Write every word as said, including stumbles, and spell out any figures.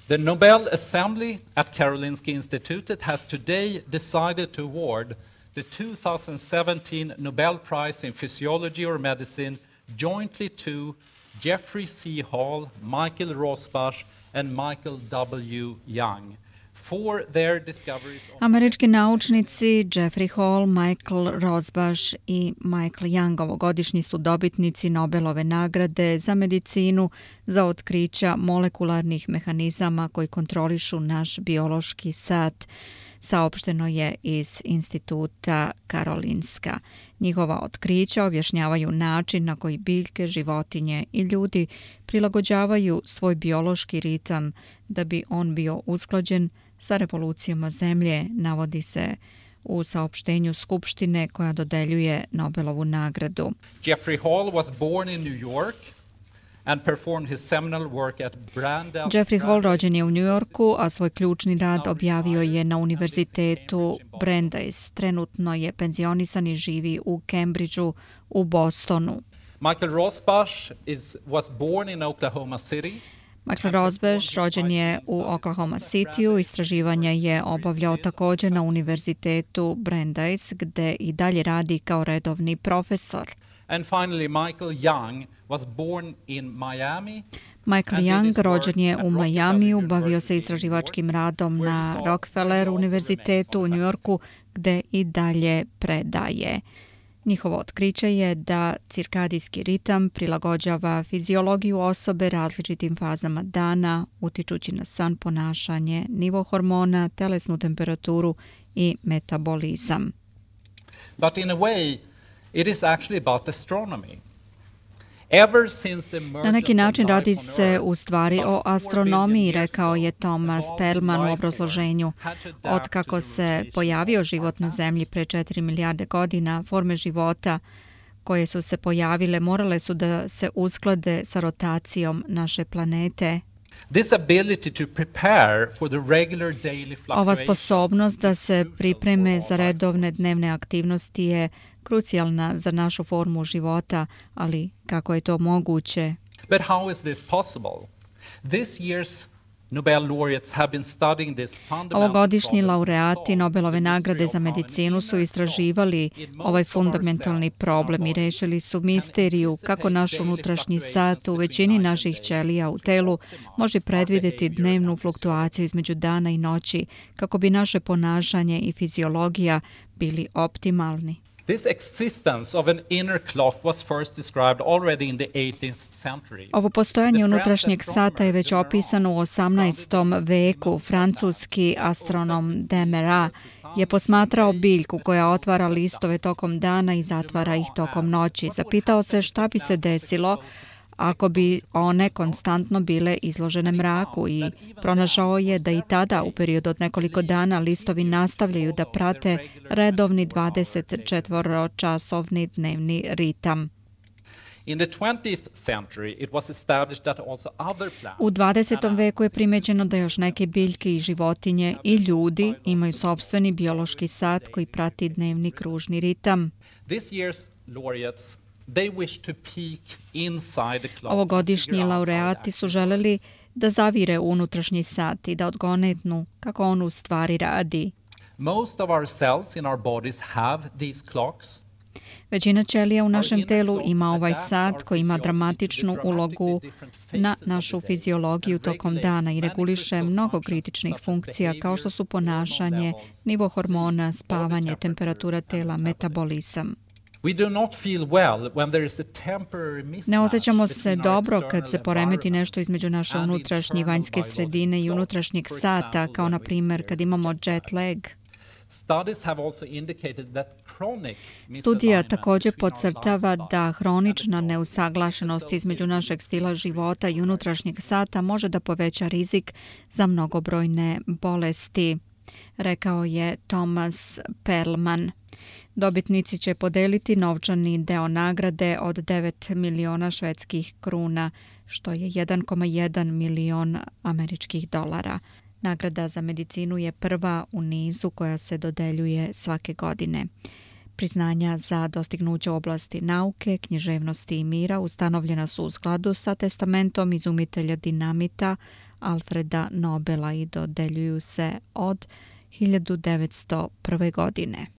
The Nobel Assembly at Karolinska Institutet has today decided to award the two thousand seventeen Nobel Prize in Physiology or Medicine jointly to Jeffrey C. Hall, Michael Rosbash, and Michael W. Young for their discoveries. Američki naučnici Jeffrey Hall, Michael Rosbash i Michael Young ovogodišnji su dobitnici Nobelove nagrade za medicinu za otkrića molekularnih mehanizama koji kontrolišu naš biološki sat, saopšteno je iz Instituta Karolinska. Njihova otkrića objašnjavaju način na koji biljke, životinje i ljudi prilagođavaju svoj biološki ritam da bi on bio usklađen sa revolucijama Zemlje, navodi se u saopštenju Skupštine koja dodeljuje Nobelovu nagradu. Jeffrey Hall was born in New York and performed his seminal work at Brandel. Jeffrey Hall rođen je u New Yorku, a svoj ključni rad objavio je na Univerzitetu Brandeis. Trenutno je penzionisan i živi u Cambridgeu u Bostonu. Michael Rosbash is, was born in Oklahoma City. Michael Rosbash rođen je u Oklahoma Cityu, istraživanja je obavljao također na Univerzitetu Brandeis, gde i dalje radi kao redovni profesor. And finally, Michael Young was born in Miami. Michael Young rođen je u Majamiju, bavio se istraživačkim radom na Rockefeller univerzitetu u New Yorku, gde i dalje predaje. Njihovo otkriće je da cirkadijski ritam prilagođava fiziologiju osobe različitim fazama dana, utičući na san, ponašanje, nivo hormona, telesnu temperaturu i metabolizam. But in a way, it is actually about astronomy. Ever since the Na neki način emergence of radi life on se Earth, u stvari o about four astronomiji, billion years rekao je ago, Thomas evolved Perlman u life obrazloženju. forms had to adapt Otkako to the se rotation pojavio of život na our Zemlji pre četiri milijarde godina, forme života koje su se pojavile morale su da se usklade sa rotacijom naše planete. This ability to prepare for the regular daily Ova fluctuations sposobnost da is se crucial pripreme for za all life redovne forms. dnevne aktivnosti je krucijalna za našu formu života, ali kako je to moguće? But how is this possible? This year's Nobel laureates have been studying this fundamental Ovogodišnji problem laureati solve Nobelove the mystery nagrade of za how an medicinu su inner istraživali clock in ovaj most of our fundamentalni cells in our problem i bodies rešili su can misteriju kako anticipate naš daily unutrašnji fluctuations sat u between većini night and naših day ćelija u to telu optimize može our predvideti behavior dnevnu and fluktuaciju između dana i noći kako bi naše ponašanje i fiziologija bili optimalni. This existence of an inner clock was first described already in the eighteenth century. Ovo postojanje The French unutrašnjeg sata je već astronomer opisano u osamnaestom veku. Francuski astronom Demera je posmatrao biljku koja otvara listove tokom dana i zatvara ih tokom noći. Zapitao se šta bi se desilo ako bi one konstantno bile izložene mraku i pronašao je da i tada u periodu od nekoliko dana listovi nastavljaju da prate redovni dvadesetčetvoročasovni dnevni ritam. In the twentieth century, it was established that also other plants U dvadesetom veku je primećeno da još neke biljke i životinje i ljudi imaju sopstveni biološki sat koji prati dnevni kružni ritam. This year's laureates, they wish to peek inside the clock. Ovogodišnji laureati su želeli da zavire u unutrašnji sat i da odgonetnu kako on u stvari radi. Most of our cells in our bodies have these clocks. Većina ćelija u našem telu ima ovaj sat koji ima dramatičnu ulogu na našu fiziologiju tokom dana i reguliše mnogo kritičnih funkcija kao što su ponašanje, nivo hormona, spavanje, temperatura tela, metabolizam. We do not feel well when there is a temporary mismatch Ne osjećamo se between our dobro kad se external poremeti environment nešto između naše and unutrašnje i internal vanjske biological sredine i clock. unutrašnjeg For sata, example, kao when na we primjer kad imamo experience jet lag. Studies have also indicated that chronic Studija misalignment također between our podcrtava lifestyle da hronična and the neusaglašenost između našeg stila života i unutrašnjeg sata može da poveća rizik za mnogobrojne bolesti, rekao je Thomas Perlman. Dobitnici će podeliti novčani deo nagrade od devet miliona švedskih kruna, što je jedan zarez jedan milion američkih dolara. Nagrada za medicinu je prva u nizu koja se dodeljuje svake godine. Priznanja za dostignuće u oblasti nauke, književnosti i mira ustanovljena su u skladu sa testamentom izumitelja dinamita Alfreda Nobela i dodeljuju se od hiljadu devetsto prve. godine.